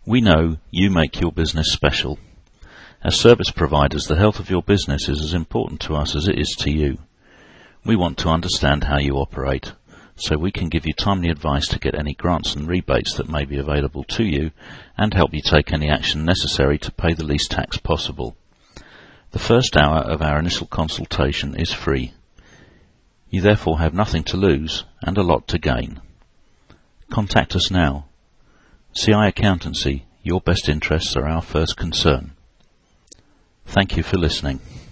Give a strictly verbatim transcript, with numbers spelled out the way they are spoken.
We know you make your business special. As service providers, the health of your business is as important to us as it is to you. We want to understand how you operate, so we can give you timely advice to get any grants and rebates that may be available to you and help you take any action necessary to pay the least tax possible. The first hour of our initial consultation is free. You therefore have nothing to lose and a lot to gain. Contact us now. C I Accountancy, your best interests are our first concern. Thank you for listening.